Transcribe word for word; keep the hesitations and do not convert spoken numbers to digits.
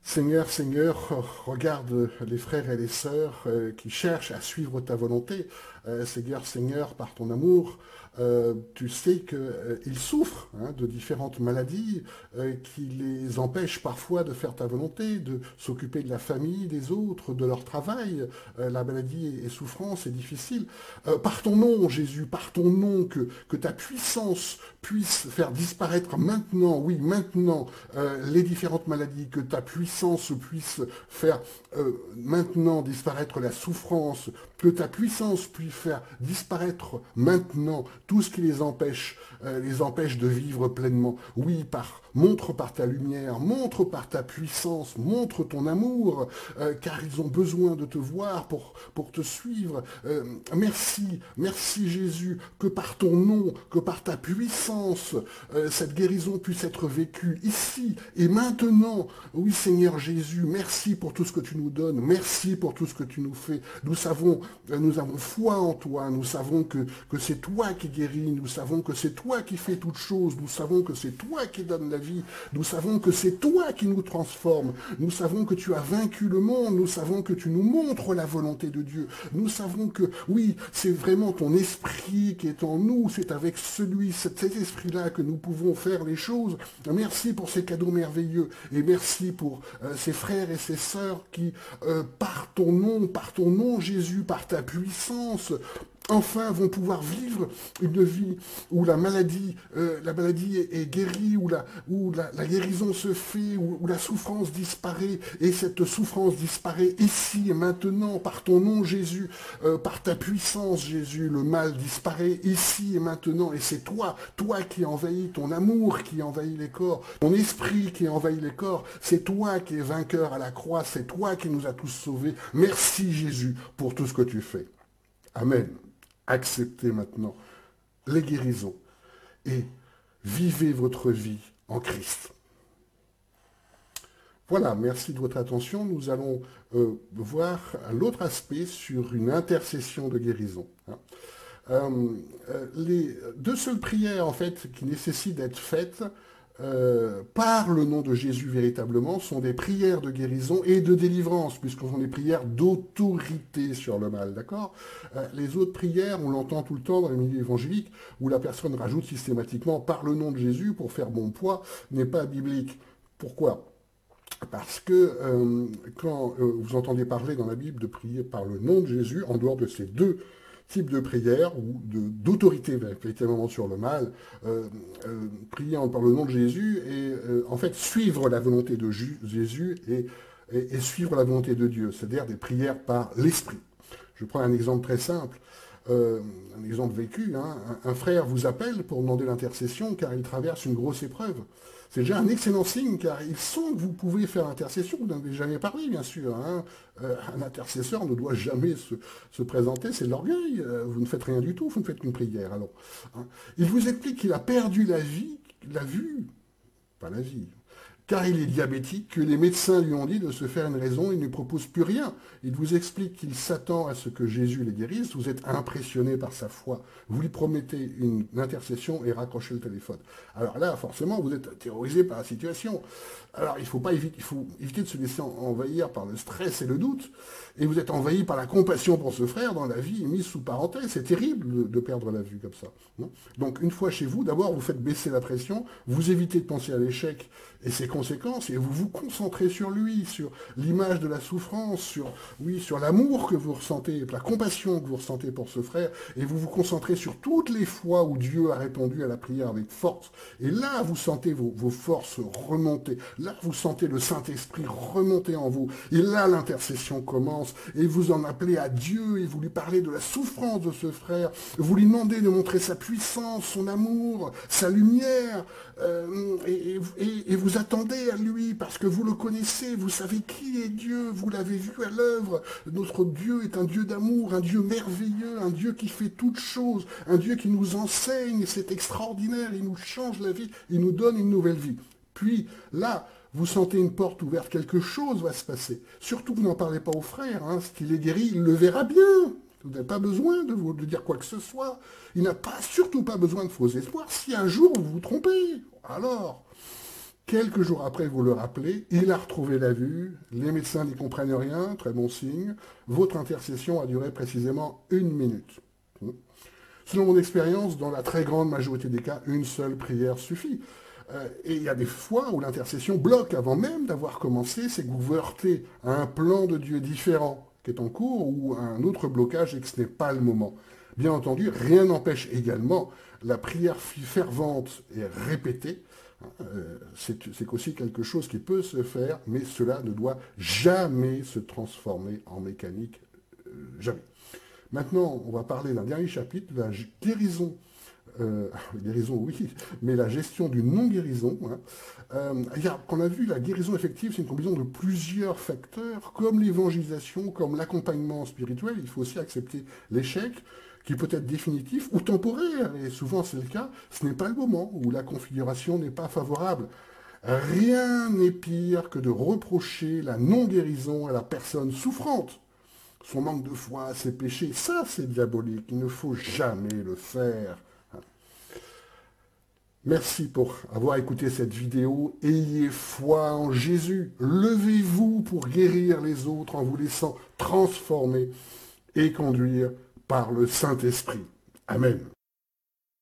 Seigneur, Seigneur, regarde les frères et les sœurs euh, qui cherchent à suivre ta volonté. Euh, Seigneur, Seigneur, par ton amour, euh, tu sais qu'ils souffrent hein, de différentes maladies euh, qui les empêchent parfois de faire ta volonté, de s'occuper de la famille, des autres, de leur travail. Euh, la maladie est souffrance, c'est difficile. Euh, par ton nom, Jésus, par ton nom, que, que ta puissance puisse faire disparaître maintenant, oui, maintenant, euh, les différentes maladies, que ta puissance puisse faire euh, maintenant disparaître la souffrance, que ta puissance puisse faire disparaître maintenant tout ce qui les empêche, euh, les empêche de vivre pleinement. Oui, par, montre par ta lumière, montre par ta puissance, montre ton amour, euh, car ils ont besoin de te voir pour, pour te suivre. Euh, merci, merci Jésus, que par ton nom, que par ta puissance, euh, cette guérison puisse être vécue ici et maintenant. Oui Seigneur Jésus, merci pour tout ce que tu nous donnes, merci pour tout ce que tu nous fais. Nous savons, euh, nous avons foi en toi, nous savons que, que c'est toi qui guéris, nous savons que c'est toi qui fais toutes choses, nous savons que c'est toi qui donne la vie, nous savons que c'est toi qui nous transforme, nous savons que tu as vaincu le monde, nous savons que tu nous montres la volonté de Dieu, nous savons que oui, c'est vraiment ton esprit qui est en nous, c'est avec celui, cet esprit-là que nous pouvons faire les choses. Merci pour ces cadeaux merveilleux et merci pour euh, ces frères et ces sœurs qui, euh, par ton nom, par ton nom Jésus, par ta puissance, enfin vont pouvoir vivre une vie où la maladie, euh, la maladie est, est guérie, où, la, où la, la guérison se fait, où, où la souffrance disparaît, et cette souffrance disparaît ici et maintenant, par ton nom Jésus, euh, par ta puissance Jésus, le mal disparaît ici et maintenant, et c'est toi, toi qui envahis, ton amour qui envahit les corps, ton esprit qui envahit les corps, c'est toi qui es vainqueur à la croix, c'est toi qui nous as tous sauvés. Merci Jésus pour tout ce que tu fais. Amen. Acceptez maintenant les guérisons et vivez votre vie en Christ. Voilà, merci de votre attention. Nous allons euh, voir l'autre aspect sur une intercession de guérison. Hein. Euh, euh, les deux seules prières en fait qui nécessitent d'être faites Euh, par le nom de Jésus véritablement, sont des prières de guérison et de délivrance, puisque ce sont des prières d'autorité sur le mal, d'accord euh, Les autres prières, on l'entend tout le temps dans les milieux évangéliques, où la personne rajoute systématiquement par le nom de Jésus pour faire bon poids, n'est pas biblique. Pourquoi ? Parce que euh, quand euh, vous entendez parler dans la Bible de prier par le nom de Jésus, en dehors de ces deux type de prière ou d'autorité véritablement sur le mal, euh, euh, prier par le nom de Jésus et euh, en fait suivre la volonté de Jésus et, et, et suivre la volonté de Dieu, c'est-à-dire des prières par l'esprit. Je prends un exemple très simple, euh, un exemple vécu, hein. un, un frère vous appelle pour demander l'intercession car il traverse une grosse épreuve. C'est déjà un excellent signe, car il sent que vous pouvez faire intercession. Vous n'avez jamais parlé, bien sûr. Hein. Euh, un intercesseur ne doit jamais se, se présenter, c'est de l'orgueil. Euh, vous ne faites rien du tout, vous ne faites qu'une prière. Alors, hein. Il vous explique qu'il a perdu la vie, la vue, pas la vie, car il est diabétique, que les médecins lui ont dit de se faire une raison, il ne propose plus rien. Il vous explique qu'il s'attend à ce que Jésus les guérisse, vous êtes impressionné par sa foi, vous lui promettez une intercession et raccrochez le téléphone. Alors là, forcément, vous êtes terrorisé par la situation. Alors il faut, pas éviter, il faut éviter de se laisser envahir par le stress et le doute, et vous êtes envahi par la compassion pour ce frère dont la vie est mise sous parenthèse. C'est terrible de perdre la vue comme ça. Non. Donc une fois chez vous, d'abord vous faites baisser la pression, vous évitez de penser à l'échec et ses conséquences, et vous vous concentrez sur lui, sur l'image de la souffrance, sur, oui, sur l'amour que vous ressentez, la compassion que vous ressentez pour ce frère, et vous vous concentrez sur toutes les fois où Dieu a répondu à la prière avec force. Et là, vous sentez vos, vos forces remonter. Là, vous sentez le Saint-Esprit remonter en vous. Et là, l'intercession commence, et vous en appelez à Dieu, et vous lui parlez de la souffrance de ce frère. Vous lui demandez de montrer sa puissance, son amour, sa lumière, euh, et, et, et vous attendez à lui, parce que vous le connaissez, vous savez qui est Dieu, vous l'avez vu à l'œuvre. Notre Dieu est un Dieu d'amour, un Dieu merveilleux, un Dieu qui fait toutes choses, un Dieu qui nous enseigne, c'est extraordinaire, il nous change la vie, il nous donne une nouvelle vie. Puis là, vous sentez une porte ouverte, quelque chose va se passer. Surtout, vous n'en parlez pas au frère, hein, ce qu'il est guéri, il le verra bien. Vous n'avez pas besoin de, vous, de dire quoi que ce soit. Il n'a pas, surtout pas besoin de faux espoirs. Si un jour vous vous trompez, alors, Quelques jours après, vous le rappelez, il a retrouvé la vue, les médecins n'y comprennent rien, très bon signe, votre intercession a duré précisément une minute. Selon mon expérience, dans la très grande majorité des cas, une seule prière suffit. Euh, et il y a des fois où l'intercession bloque avant même d'avoir commencé, c'est que vous vous heurtez à un plan de Dieu différent qui est en cours ou à un autre blocage et que ce n'est pas le moment. Bien entendu, rien n'empêche également la prière fervente et répétée. Euh, c'est aussi quelque chose qui peut se faire, mais cela ne doit jamais se transformer en mécanique. Euh, jamais. Maintenant, on va parler d'un dernier chapitre, la guérison. Euh, guérison, oui, mais la gestion d'une non-guérison. Hein. Euh, on a vu, la guérison effective, c'est une combinaison de plusieurs facteurs, comme l'évangélisation, comme l'accompagnement spirituel. Il faut aussi accepter l'échec, qui peut être définitif ou temporaire, et souvent c'est le cas. Ce n'est pas le moment où la configuration n'est pas favorable. Rien n'est pire que de reprocher la non-guérison à la personne souffrante. Son manque de foi, ses péchés, ça c'est diabolique, il ne faut jamais le faire. Merci pour avoir écouté cette vidéo. Ayez foi en Jésus. Levez-vous pour guérir les autres en vous laissant transformer et conduire par le Saint-Esprit. Amen.